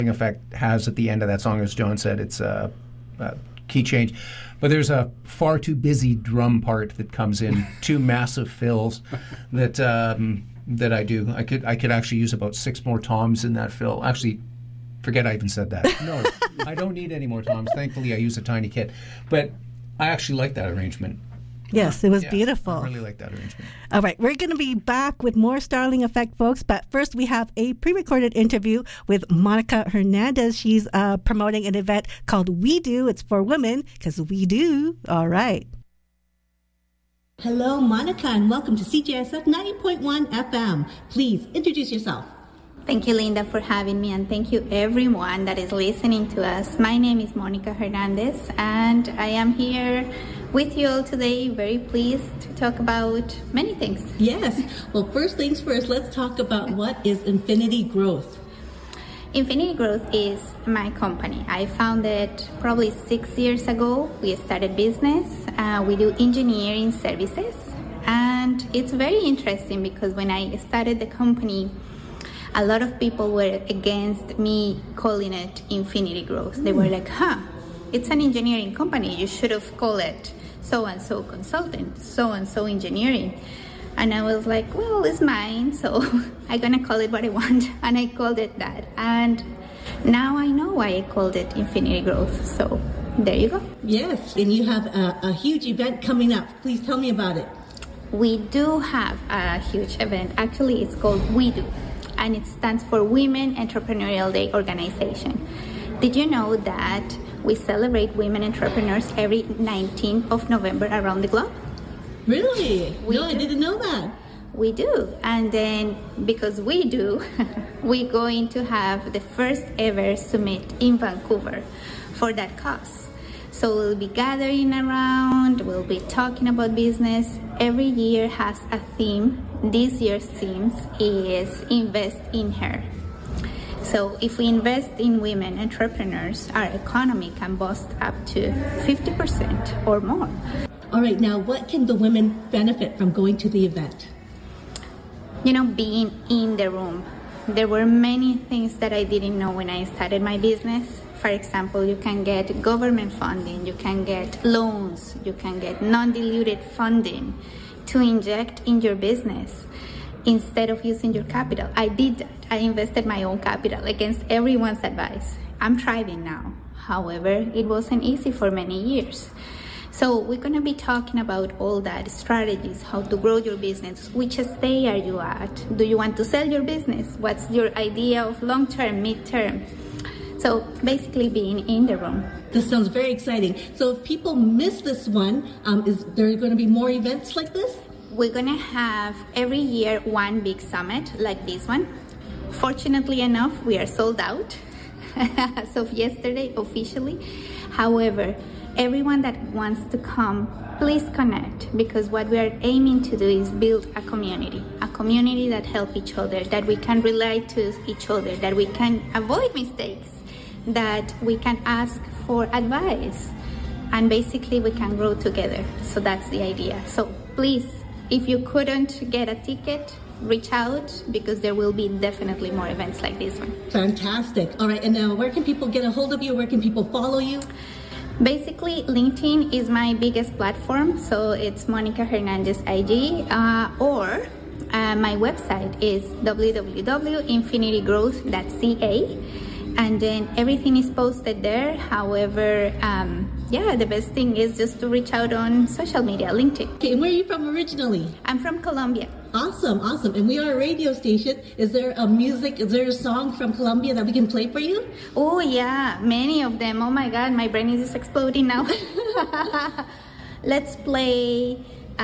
effect has at the end of that song, as John said, it's a key change. But there's a far too busy drum part that comes in, two massive fills that I do. I could actually use about 6 more toms in that fill. Actually, forget I even said that. No, I don't need any more toms. Thankfully, I use a tiny kit. But I actually like that arrangement. Yes, it was beautiful. I really like that arrangement. All right, we're going to be back with more Starling Effect, folks. But first, we have a pre-recorded interview with Monica Hernandez. She's promoting an event called We Do. It's for women, because we do. All right. Hello, Monica, and welcome to CJSF 90.1 FM. Please introduce yourself. Thank you, Linda, for having me, and thank you everyone that is listening to us. My name is Monica Hernandez, and I am here with you all today, very pleased to talk about many things. Yes. Well, first things first, let's talk about what is Infinity Growth. Infinity Growth is my company. I founded probably 6 years ago. We started business. We do engineering services, and it's very interesting because when I started the company, a lot of people were against me calling it Infinity Growth. They were like, it's an engineering company. You should have called it so-and-so consultant, so-and-so engineering. And I was like, well, it's mine, so I'm going to call it what I want. And I called it that. And now I know why I called it Infinity Growth. So there you go. Yes, and you have a huge event coming up. Please tell me about it. We do have a huge event. Actually, it's called We Do, and it stands for Women Entrepreneurial Day Organization. Did you know that we celebrate women entrepreneurs every 19th of November around the globe? Really? No, I didn't know that. We do. And then because we do, we're going to have the first ever summit in Vancouver for that cause. So we'll be gathering around, we'll be talking about business. Every year has a theme. This year's theme is Invest in Her. So if we invest in women entrepreneurs, our economy can boost up to 50% or more. All right, now what can the women benefit from going to the event? You know, being in the room. There were many things that I didn't know when I started my business. For example, you can get government funding, you can get loans, you can get non-diluted funding to inject in your business instead of using your capital. I did that. I invested my own capital against everyone's advice. I'm thriving now. However, it wasn't easy for many years. So we're going to be talking about all that, strategies, how to grow your business. Which stage are you at? Do you want to sell your business? What's your idea of long-term, mid-term? So basically being in the room. This sounds very exciting. So if people miss this one, is there going to be more events like this? We're going to have every year one big summit like this one. Fortunately enough, we are sold out as of yesterday officially. However, everyone that wants to come, please connect, because what we are aiming to do is build a community that help each other, that we can relate to each other, that we can avoid mistakes, that we can ask for advice, and basically we can grow together. So that's the idea. So please, if you couldn't get a ticket, reach out, because there will be definitely more events like this one. Fantastic. All right, and now where can people get a hold of you? Where can people follow you? Basically, LinkedIn is my biggest platform, so it's Monica Hernandez IG, or my website is www.infinitygrowth.ca, and then everything is posted there. However, the best thing is just to reach out on social media, LinkedIn. Okay, and where are you from originally? I'm from Colombia. Awesome. And we are a radio station. Is there a song from Colombia that we can play for you? Oh yeah, many of them. Oh my God, my brain is just exploding now. Let's play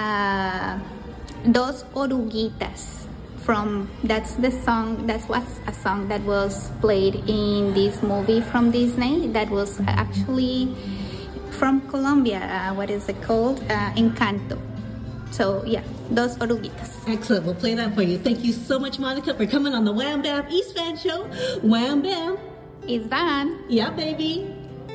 Dos Oruguitas. That's the song, that was a song that was played in this movie from Disney that was actually from Colombia. What is it called? Encanto. So yeah, Dos Oruguitas. Excellent, we'll play that for you. Thank you so much, Monica, for coming on the Wham Bam East Van Show. Wham Bam. It's Van. Yeah, baby.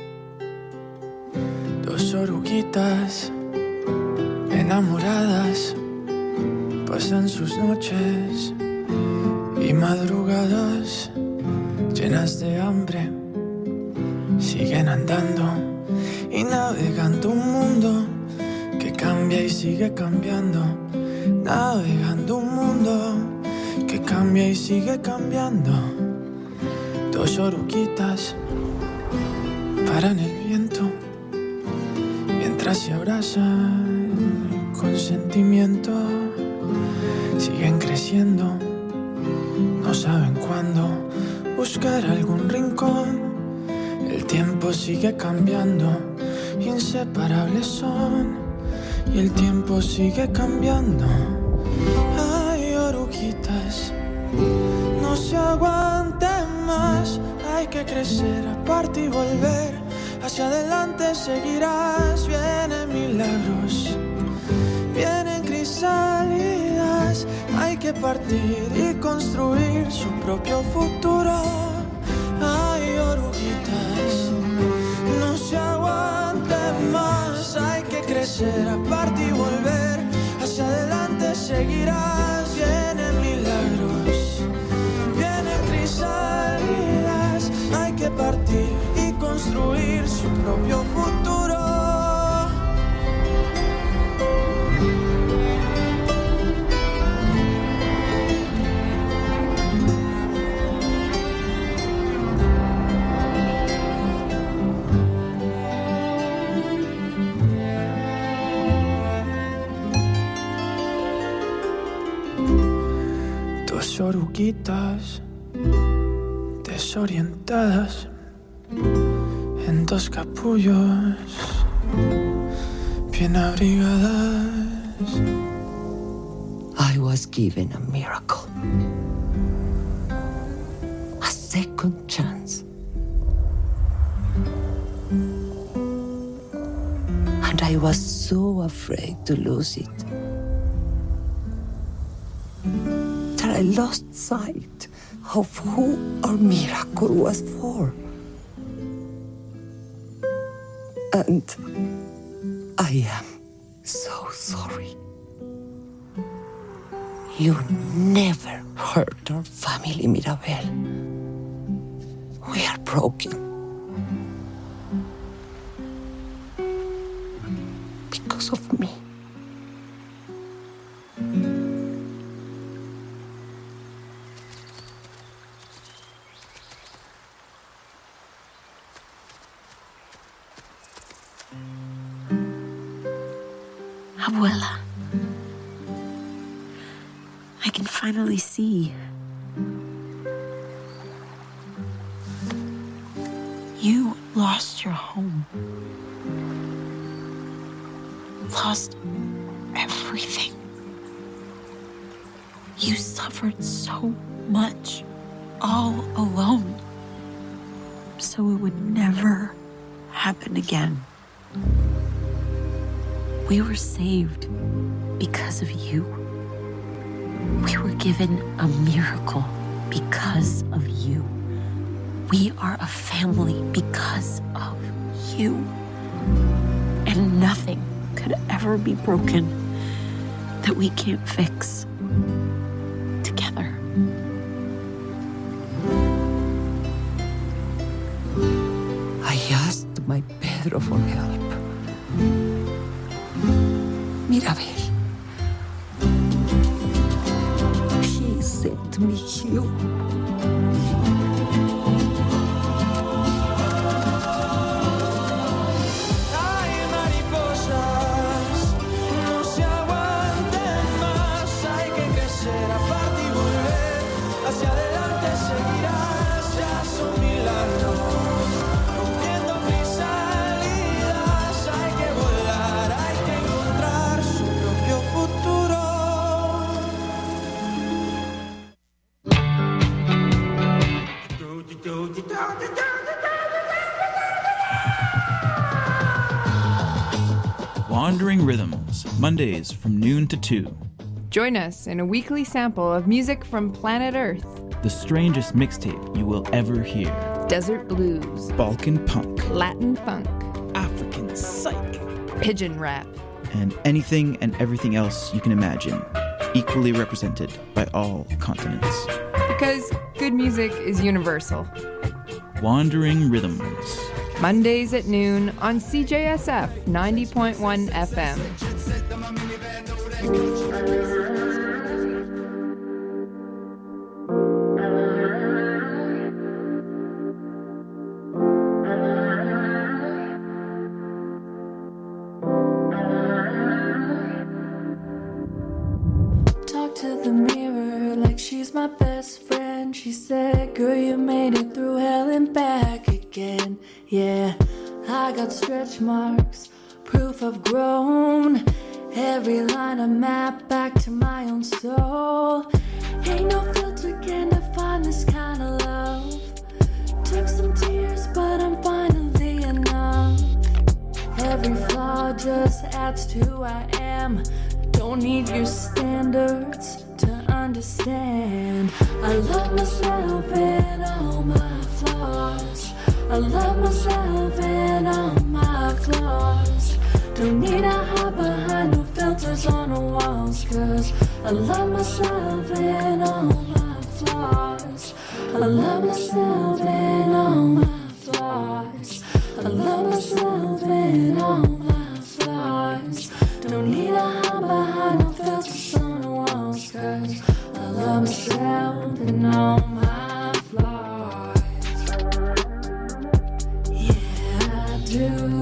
Dos oruguitas enamoradas pasan sus noches y madrugadas llenas de hambre, siguen andando y navegando un mundo que cambia y sigue cambiando, navegando un mundo que cambia y sigue cambiando. Dos oruguitas paran el viento mientras se abrazan con sentimiento. Siguen creciendo, no saben cuándo buscar algún rincón. El tiempo sigue cambiando, inseparables son, y el tiempo sigue cambiando. Ay, oruguitas, no se aguanten más, hay que crecer, aparte y volver. Hacia adelante seguirás, vienen milagros, vienen crisálidas. Hay que partir y construir su propio futuro. Ay, oruguitas, no se aguanten más, hay que crecer, aparte y volver. Hacia adelante seguirás, vienen milagros, vienen crisálidas. Hay que partir y construir su propio futuro. Dos oruguitas desorientadas en dos capullos bien abrigadas. I was given a miracle, a second chance, and I was so afraid to lose it that I lost sight of who our miracle was for. And I am so sorry. You never hurt our family, Mirabel. We are broken. Because of me. Abuela, I can finally see. You lost your home. Lost everything. You suffered so much, all alone. So it would never happen again. We were saved because of you. We were given a miracle because of you. We are a family because of you. And nothing could ever be broken that we can't fix together. I asked my Pedro for help. Mirabel. He sent me you. Ay, mariposas, no se aguanten más, hay que crecer, aparte y volver. Hacia adelante seguirás, ya son milagros, rompiendo crisálidas. Hay que volar, hay que encontrar su propio futuro. Wandering Rhythms, Mondays from noon to 2. Join us in a weekly sample of music from planet Earth. The strangest mixtape you will ever hear. Desert blues, Balkan punk, Latin funk, African psych, pigeon rap, and anything and everything else you can imagine, equally represented by all continents. Because good music is universal. Wandering Rhythms. Mondays at noon on CJSF 90.1 FM. Talk to the mirror like she's my best friend. She said, girl, you made it through hell and back again. Yeah, I got stretch marks, proof I've grown. Every line a map back to my own soul. Ain't no filter can define this kind of love. Took some tears, but I'm finally enough. Every flaw just adds to who I am. Don't need your standards to understand. I love myself and all my flaws. I love myself and all my flaws. Don't need to hide behind no filters on the walls. Cause I love myself and all my flaws. I love myself and all my flaws. I love myself and all my flaws. Don't need to hide behind no filters on the walls. Cause I love myself and all my flaws. Yeah, I do.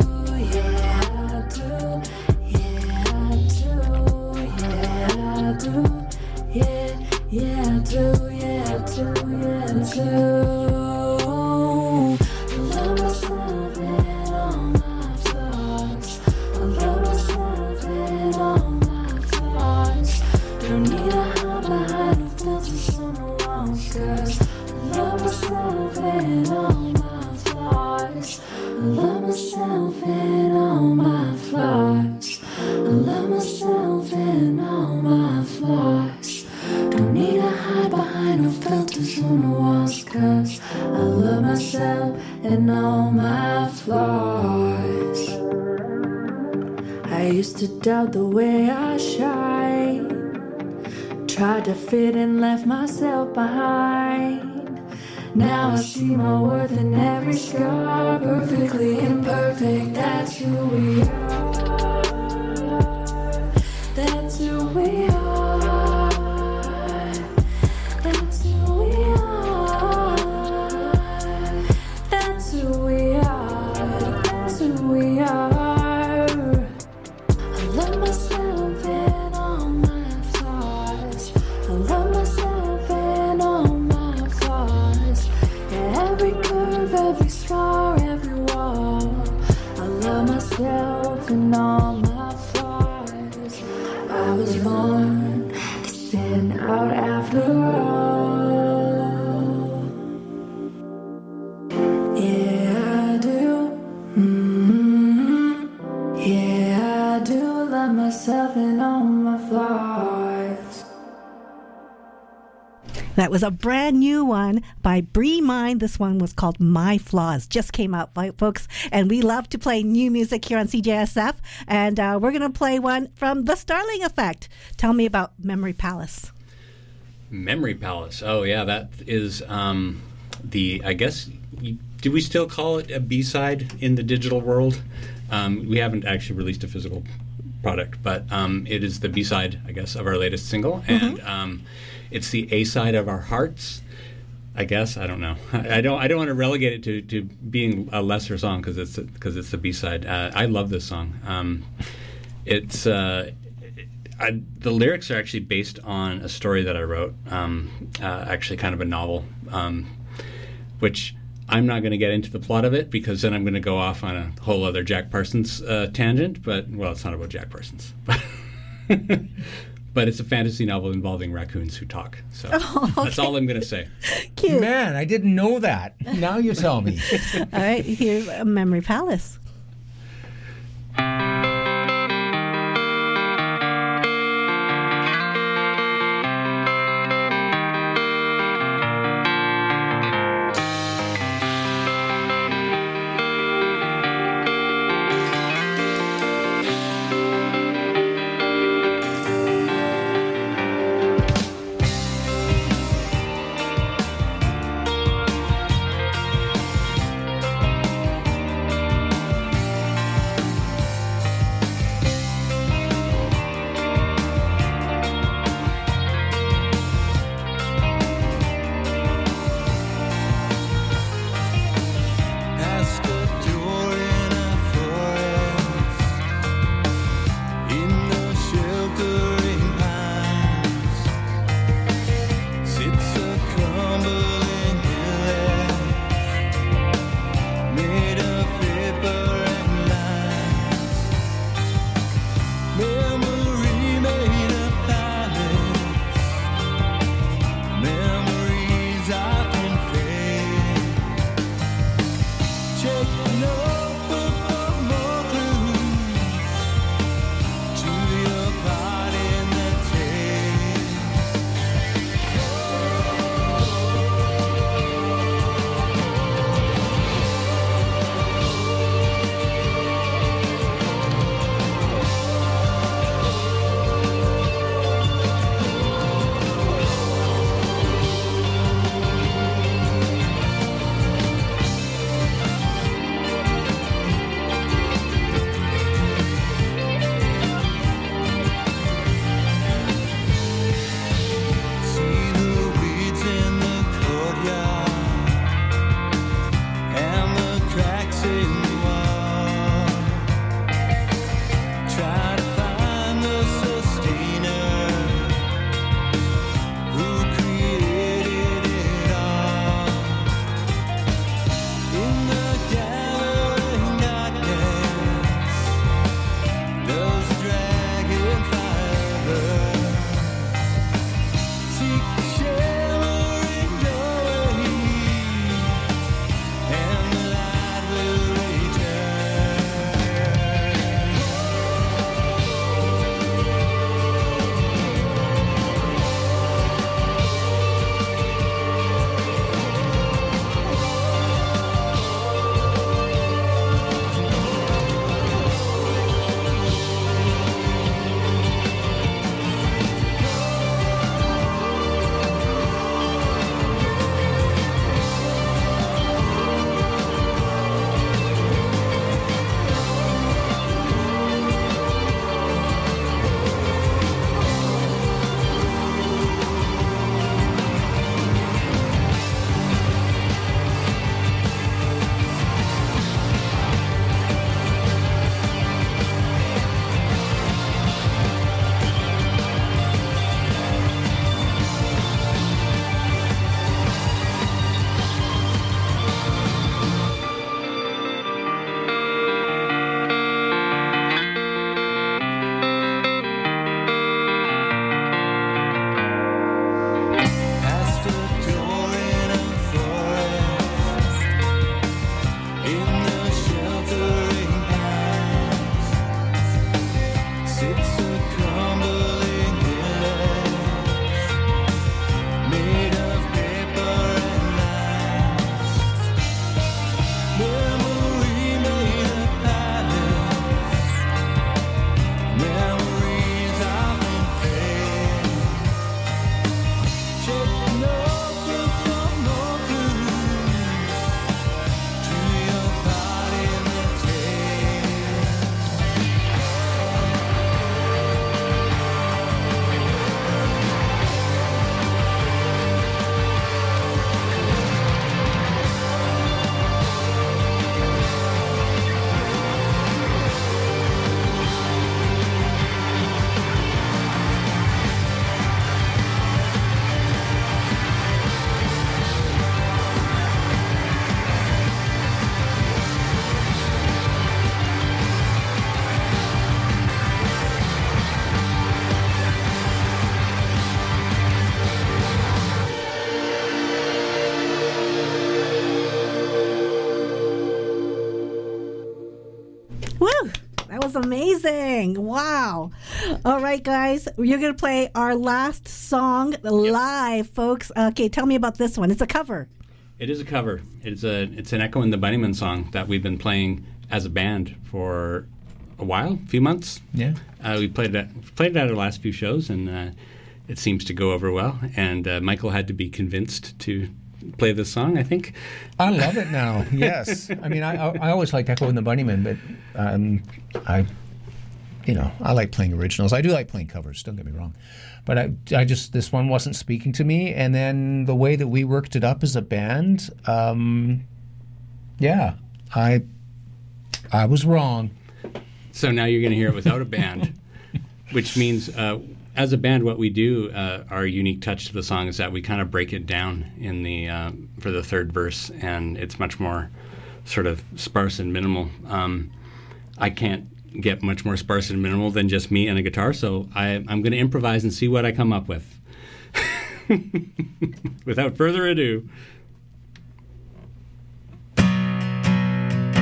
Doubt the way I shine. Tried to fit and left myself behind. Now I see my worth in every scar. Perfectly imperfect, that's who we are. That's who we are. That's who we are. That's who we are. That's who we are. And all my flaws. I was born to stand out after all. Yeah, I do. Yeah, I do love myself and all my flaws. That was a brand new one by Bree Mine. This one was called My Flaws. Just came out, folks. And we love to play new music here on CJSF. And we're going to play one from The Starling Effect. Tell me about Memory Palace. Memory Palace. Oh, yeah. That is I guess, do we still call it a B-side in the digital world? We haven't actually released a physical product, but it is the B-side, I guess, of our latest single. Mm-hmm. And it's the A-side of our hearts, I guess. I don't know. I don't want to relegate it to being a lesser song because it's the B-side. I love this song. The lyrics are actually based on a story that I wrote, actually kind of a novel, which I'm not going to get into the plot of it because then I'm going to go off on a whole other Jack Parsons tangent. But well, it's not about Jack Parsons. But it's a fantasy novel involving raccoons who talk. So That's all I'm going to say. Cute. Man, I didn't know that. Now you tell me. All right, here's Memory Palace. was amazing. Wow. All right, guys, you're going to play our last song live, folks. Okay, tell me about this one. It's a cover. It is a cover. It's an Echo and the Bunnymen song that we've been playing as a band for a while, a few months. Yeah. We played it at our last few shows, and it seems to go over well. And Michael had to be convinced to play this song, I think. I love it now. Yes. I mean, I always liked Echo and the Bunnymen, but I like playing originals. I do like playing covers, don't get me wrong. But I just, this one wasn't speaking to me. And then the way that we worked it up as a band, I was wrong. So now you're going to hear it without a band, which means as a band, what we do, our unique touch to the song is that we kind of break it down in the for the third verse, and it's much more sort of sparse and minimal. I can't get much more sparse and minimal than just me and a guitar, so I'm going to improvise and see what I come up with. Without further ado.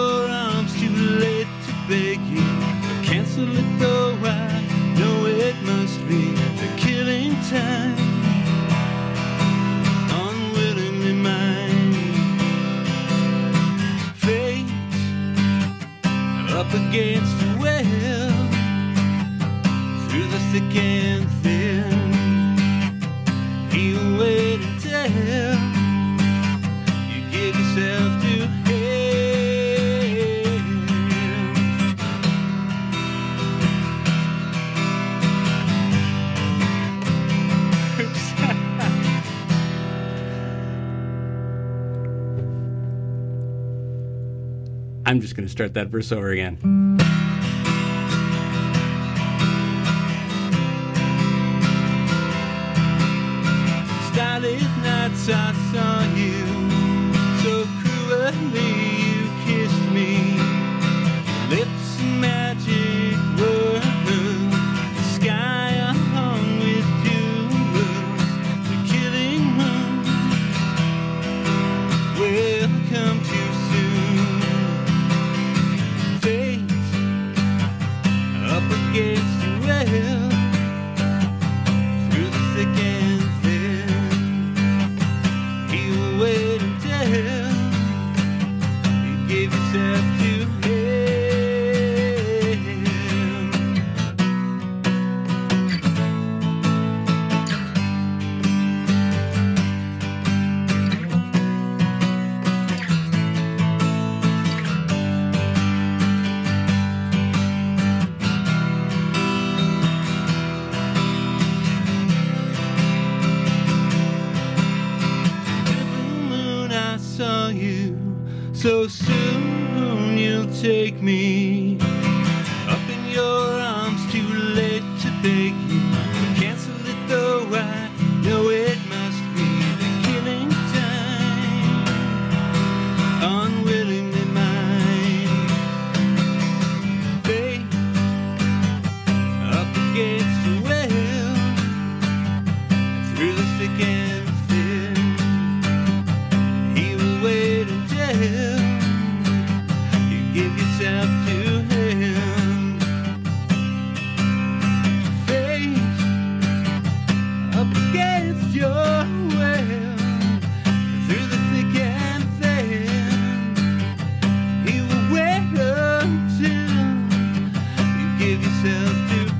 your arms, too late to beg you. Cancel it though, I know it must be the killing time. Unwillingly mine. Fate up against the well, through the thick and thin. You wait until you give yourself to hell. I'm just going to start that verse over again. Starlit nights I saw you, so cruelly you kissed me. Lips and magic words, the sky hung with jewels, the killing moon will come too soon. Fate up against the well, through the thick and thin. You wait until you gave yourself to saw you, so soon you'll take me up in your arms, too late to beg you. Cancel it though, I know it must be the killing time. Unwillingly mine. Fate up against the well, through the thick and thin. Wait until you give yourself to him. Fate up against your will, through the thick and thin. He will wait until you give yourself to him.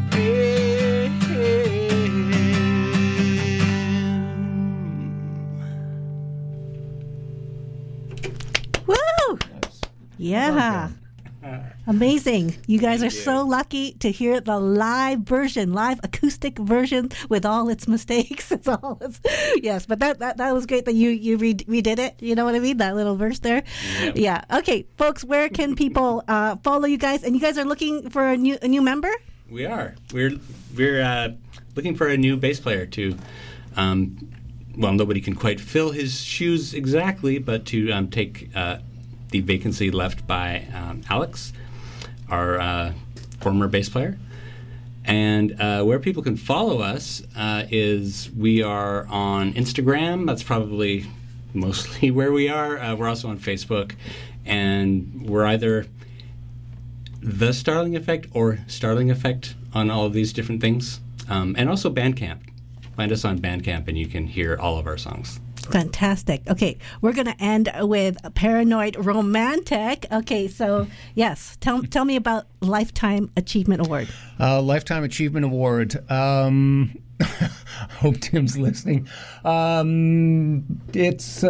Yeah. Amazing. You guys are so lucky to hear the live version, live acoustic version with all its mistakes. Yes, but that was great that you redid it. You know what I mean? That little verse there. Yep. Yeah. Okay, folks, where can people follow you guys? And you guys are looking for a new member? We are. We're looking for a new bass player to well, nobody can quite fill his shoes exactly, but to take the vacancy left by Alex, our former bass player. And where people can follow us is we are on Instagram. That's probably mostly where we are. We're also on Facebook. And we're either The Starling Effect or Starling Effect on all of these different things. And also Bandcamp. Find us on Bandcamp and you can hear all of our songs. Fantastic. Okay, we're going to end with Paranoid Romantic. Okay, so yes, tell me about Lifetime Achievement Award. Lifetime Achievement Award. Hope Tim's listening. It's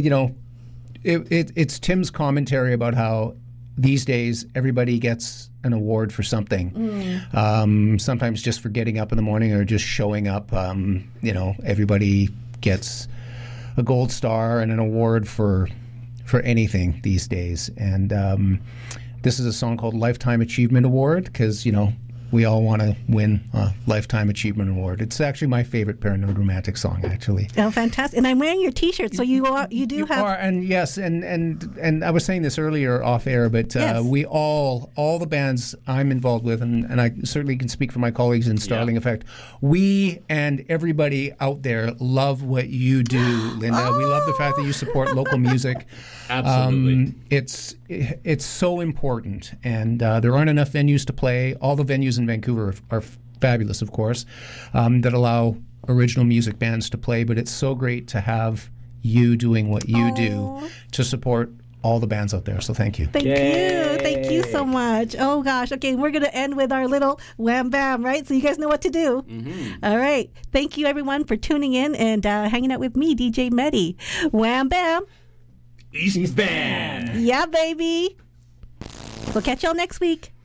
it's Tim's commentary about how these days everybody gets an award for something. Sometimes just for getting up in the morning or just showing up. Everybody gets a gold star and an award for anything these days. And this is a song called Lifetime Achievement Award because, we all want to win a Lifetime Achievement Award. It's actually my favorite Paranoid Romantic song, actually. Oh, fantastic. And I'm wearing your T-shirt, so you do have... And yes, and I was saying this earlier off air, but we all the bands I'm involved with, and I certainly can speak for my colleagues in Starling Effect, we and everybody out there love what you do, Linda. We love the fact that you support local music. Absolutely. It's so important, and there aren't enough venues to play. All the venues in Vancouver are fabulous, of course, that allow original music bands to play, but it's so great to have you doing what you do to support all the bands out there. So thank you. Thank you. Thank you so much. Oh, gosh. Okay, we're going to end with our little wham bam, right? So you guys know what to do. All right. Thank you, everyone, for tuning in and hanging out with me, DJ Medi. Wham bam. East Band. Yeah, baby. We'll catch y'all next week.